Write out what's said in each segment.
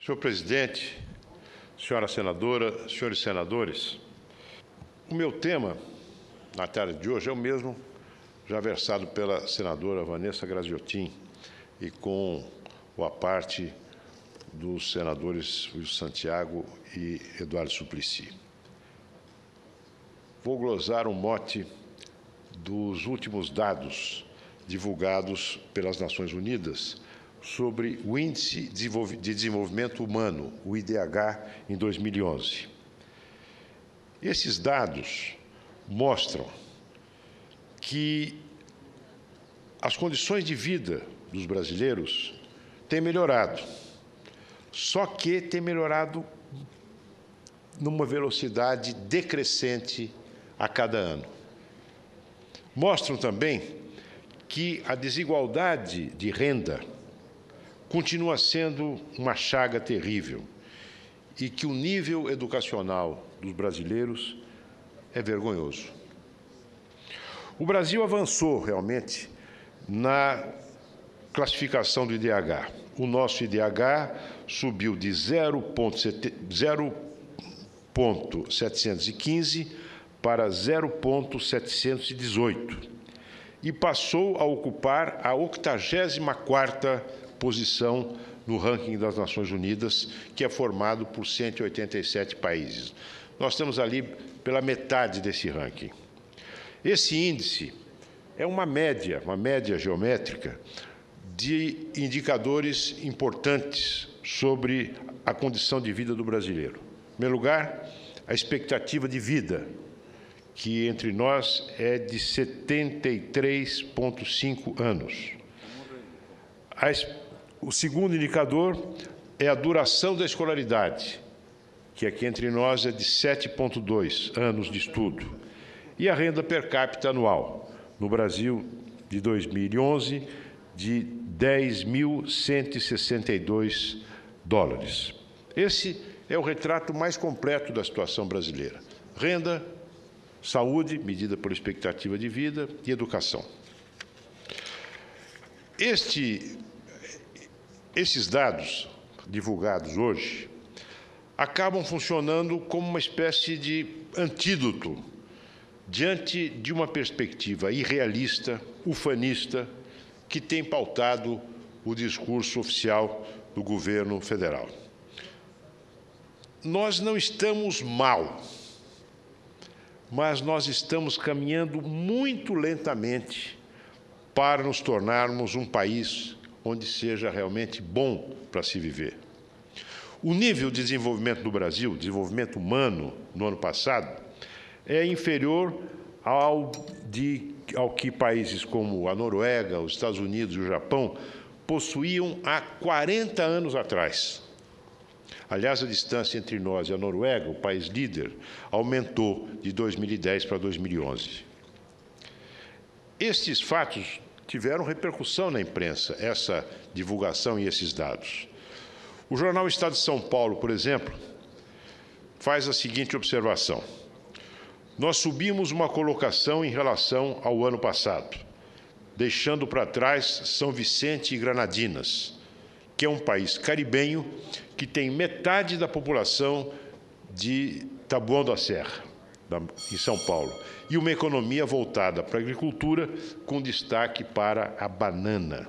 Senhor presidente, senhora senadora, senhores senadores, o meu tema na tarde de hoje é o mesmo já versado pela senadora Vanessa Graziotin e com o aparte dos senadores Luiz Santiago e Eduardo Suplicy. Vou glosar um mote dos últimos dados divulgados pelas Nações Unidas sobre o Índice de Desenvolvimento Humano, o IDH, em 2011. Esses dados mostram que as condições de vida dos brasileiros têm melhorado, só que têm melhorado numa velocidade decrescente a cada ano. Mostram também que a desigualdade de renda continua sendo uma chaga terrível e que o nível educacional dos brasileiros é vergonhoso. O Brasil avançou realmente na classificação do IDH. O nosso IDH subiu de 0,715 para 0,718 e passou a ocupar a 84ª posição no ranking das Nações Unidas, que é formado por 187 países. Nós estamos ali pela metade desse ranking. Esse índice é uma média geométrica de indicadores importantes sobre a condição de vida do brasileiro. Em primeiro lugar, a expectativa de vida, que entre nós é de 73,5 anos. O segundo indicador é a duração da escolaridade, que aqui entre nós é de 7,2 anos de estudo. E a renda per capita anual, no Brasil, de 2011, de 10.162 dólares. Esse é o retrato mais completo da situação brasileira. Renda, saúde, medida por expectativa de vida, e educação. Esses dados divulgados hoje acabam funcionando como uma espécie de antídoto diante de uma perspectiva irrealista, ufanista, que tem pautado o discurso oficial do governo federal. Nós não estamos mal, mas nós estamos caminhando muito lentamente para nos tornarmos um país onde seja realmente bom para se viver. O nível de desenvolvimento do Brasil, desenvolvimento humano, no ano passado, é inferior ao que países como a Noruega, os Estados Unidos e o Japão possuíam há 40 anos atrás. Aliás, a distância entre nós e a Noruega, o país líder, aumentou de 2010 para 2011. Estes fatos tiveram repercussão na imprensa, essa divulgação e esses dados. O jornal Estado de São Paulo, por exemplo, faz a seguinte observação: nós subimos uma colocação em relação ao ano passado, deixando para trás São Vicente e Granadinas, que é um país caribenho que tem metade da população de Taboão da Serra, em São Paulo, e uma economia voltada para a agricultura, com destaque para a banana.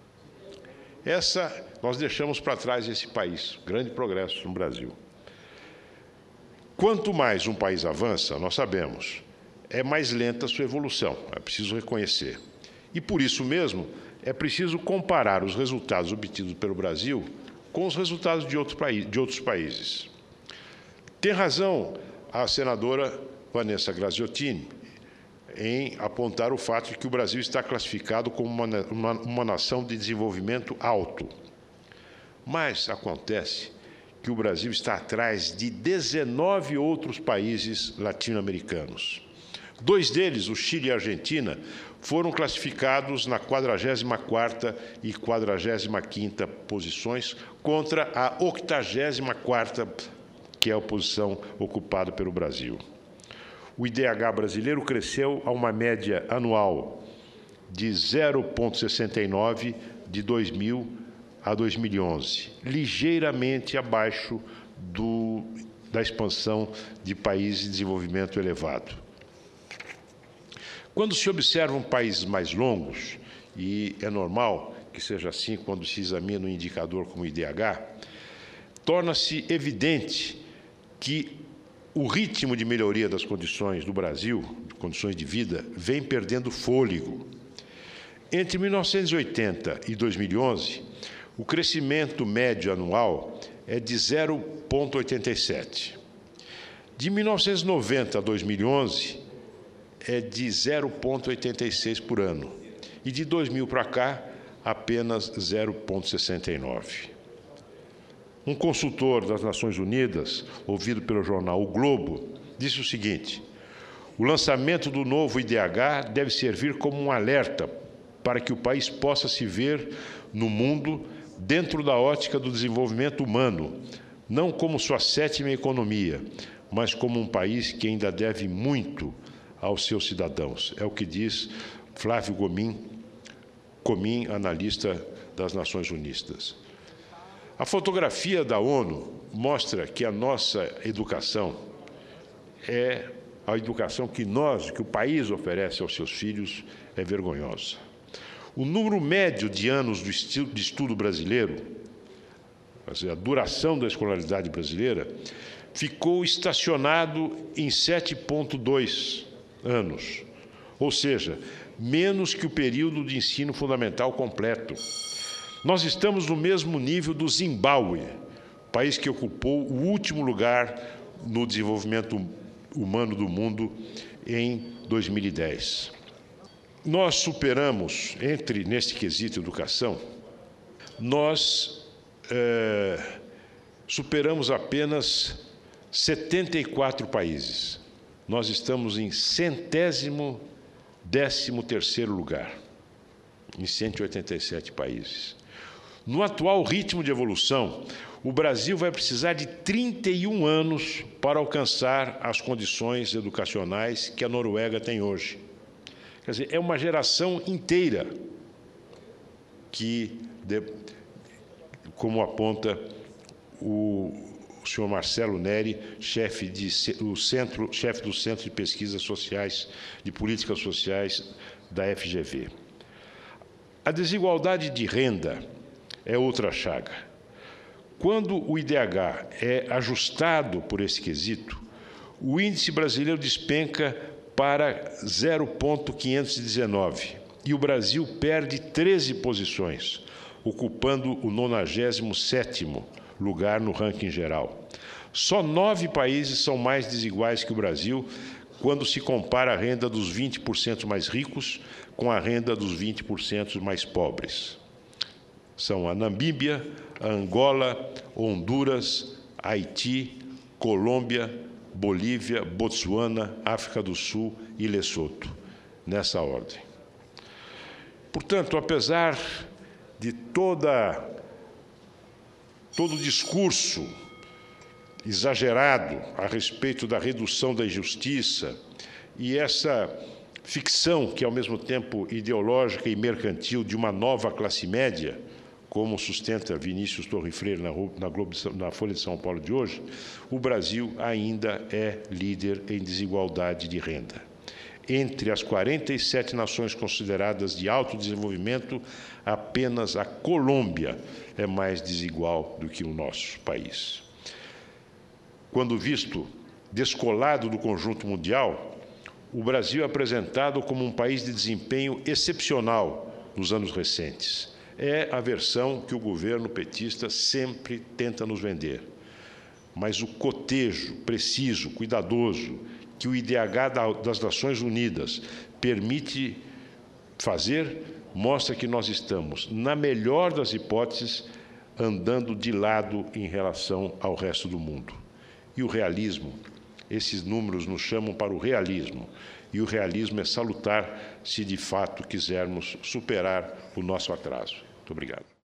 Nós deixamos para trás esse país, grande progresso no Brasil. Quanto mais um país avança, nós sabemos, é mais lenta a sua evolução, é preciso reconhecer. E, por isso mesmo, é preciso comparar os resultados obtidos pelo Brasil com os resultados de outros países. Tem razão a senadora Vanessa Graziotin em apontar o fato de que o Brasil está classificado como uma nação de desenvolvimento alto. Mas acontece que o Brasil está atrás de 19 outros países latino-americanos. 2 deles, o Chile e a Argentina, foram classificados na 44ª e 45ª posições contra a 84ª, que é a posição ocupada pelo Brasil. O IDH brasileiro cresceu a uma média anual de 0,69 de 2000 a 2011, ligeiramente abaixo da expansão de países de desenvolvimento elevado. Quando se observam países mais longos, e é normal que seja assim quando se examina um indicador como o IDH, torna-se evidente que o ritmo de melhoria das condições do Brasil, condições de vida, vem perdendo fôlego. Entre 1980 e 2011, o crescimento médio anual é de 0,87. De 1990 a 2011, é de 0,86 por ano. E de 2000 para cá, apenas 0,69. Um consultor das Nações Unidas, ouvido pelo jornal O Globo, disse o seguinte: o lançamento do novo IDH deve servir como um alerta para que o país possa se ver no mundo dentro da ótica do desenvolvimento humano, não como sua sétima economia, mas como um país que ainda deve muito aos seus cidadãos. É o que diz Flávio Comin, analista das Nações Unidas. A fotografia da ONU mostra que a nossa educação é a educação que o país oferece aos seus filhos é vergonhosa. O número médio de anos de estudo brasileiro, a duração da escolaridade brasileira, ficou estacionado em 7,2 anos, ou seja, menos que o período de ensino fundamental completo. Nós estamos no mesmo nível do Zimbábue, país que ocupou o último lugar no desenvolvimento humano do mundo em 2010. Nós superamos, neste quesito educação, nós superamos apenas 74 países. Nós estamos em 113º lugar, em 187 países. No atual ritmo de evolução, o Brasil vai precisar de 31 anos para alcançar as condições educacionais que a Noruega tem hoje. Quer dizer, é uma geração inteira que, como aponta o senhor Marcelo Neri, chefe do Centro de Pesquisas Sociais, de Políticas Sociais da FGV. A desigualdade de renda é outra chaga. Quando o IDH é ajustado por esse quesito, o índice brasileiro despenca para 0,519 e o Brasil perde 13 posições, ocupando o 97º lugar no ranking geral. Só 9 países são mais desiguais que o Brasil quando se compara a renda dos 20% mais ricos com a renda dos 20% mais pobres. São a Namíbia, a Angola, Honduras, Haiti, Colômbia, Bolívia, Botsuana, África do Sul e Lesoto, nessa ordem. Portanto, apesar de todo o discurso exagerado a respeito da redução da injustiça e essa ficção, que é ao mesmo tempo ideológica e mercantil, de uma nova classe média, como sustenta Vinícius Torre Freire na Folha de São Paulo de hoje, o Brasil ainda é líder em desigualdade de renda. Entre as 47 nações consideradas de alto desenvolvimento, apenas a Colômbia é mais desigual do que o nosso país. Quando visto descolado do conjunto mundial, o Brasil é apresentado como um país de desempenho excepcional nos anos recentes. É a versão que o governo petista sempre tenta nos vender. Mas o cotejo preciso, cuidadoso, que o IDH das Nações Unidas permite fazer, mostra que nós estamos, na melhor das hipóteses, andando de lado em relação ao resto do mundo. E o realismo, esses números nos chamam para o realismo, e o realismo é salutar se de fato quisermos superar o nosso atraso. Muito obrigado.